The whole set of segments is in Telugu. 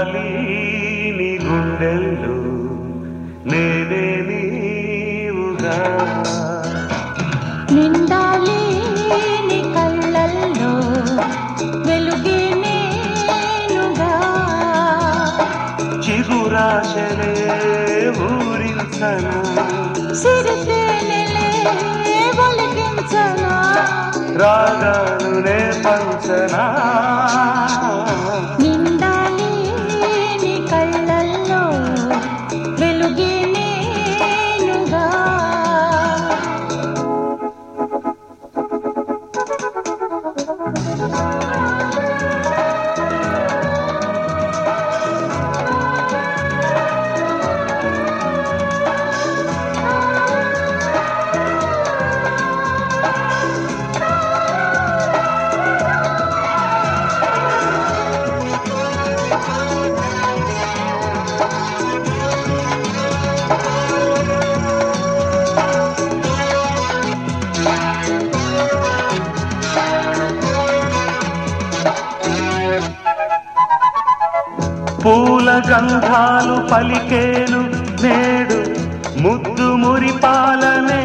ఉండాలి నీ గుండెల్లో నేనే నీవుగా, నిండాలి నీ కళ్ళల్లో వెలుగే నేనుగా, చిగురాశలే ఊరించనా, సిరితేనెలే ఒలికించనా, రాగాలునే పంచనా, నిండాలి నీ కళ్ళల్లో వెలుగే నేనుగా. పూల గంధాలు పలికేను నేడు ముద్దు మురిపాలనే,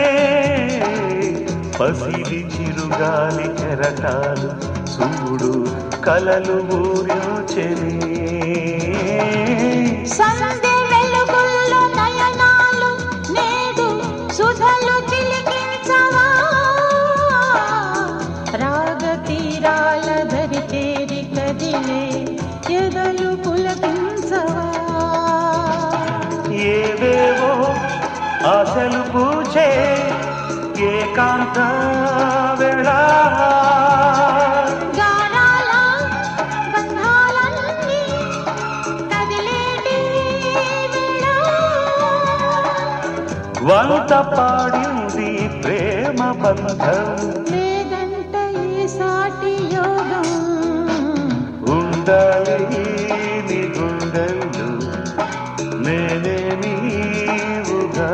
పసిడి చిరుగాలి కెరటాలు చూడు కలలు ఊరించెనే, సంధ్య వెలుగుల్లో నయనాలు నేడు సుధలు చిలికించవా, రాగ తీరాల దరి చేరి కదిలే ఎదలు పులకించవా, ఏవేవో ఆశలు పూచే ఏకాంత వేళ, గానాల గంధాలన్నీ కదిలేటి వేళ, వంత పాడింది ప్రేమ బంధం, లేదంట ఈ సాటి యోగం, ఉండాలి నీ గుండెల్లో నేనే నీవుగా,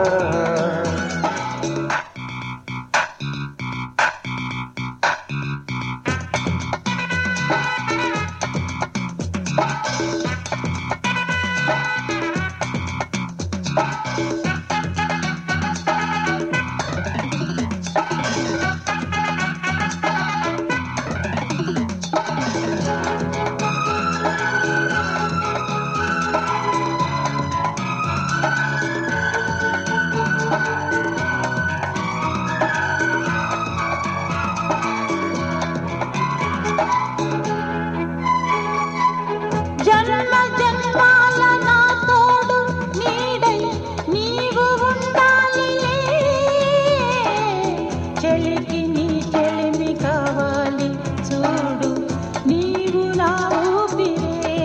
జన్మ జన్మాల నా తోడు నీడై నీవు ఉండాలిలే, చెలికి నీ చెలిమి కావాలి చూడు నీవు నా ఊపిరే,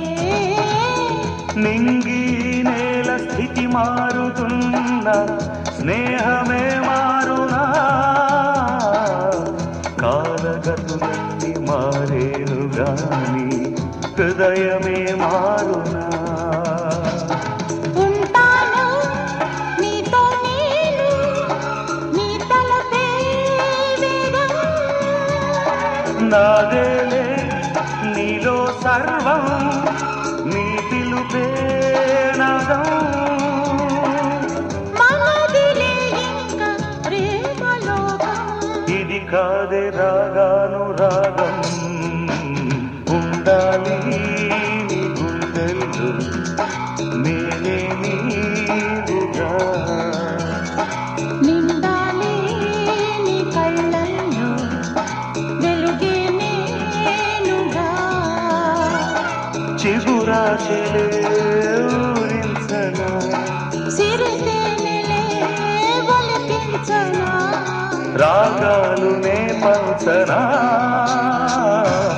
నింగి నేల స్థితి మారుతున్నా స్నేహమే మారునా, కాలగతులన్నీ మారేను గాని హృదయమే మారునా, ఉంటాను నీతో నేను నీ తలపే వేగం, నాదేలే నీలో సర్వం నీ పిలుపే నాదం, మనదిలే ఇంకా ప్రేమలోకం, ఇది కాదే రాగాను రాగం, ఉండాలి నీ గుండెల్లో నేనే నీవుగా, నిండాలి నీ కళ్ళల్లో వెలుగే నేనుగా, చిగురాశలే ఊరించనా, సిరితేనెలే ఒలికించనా, రాగాలునే పంచనా.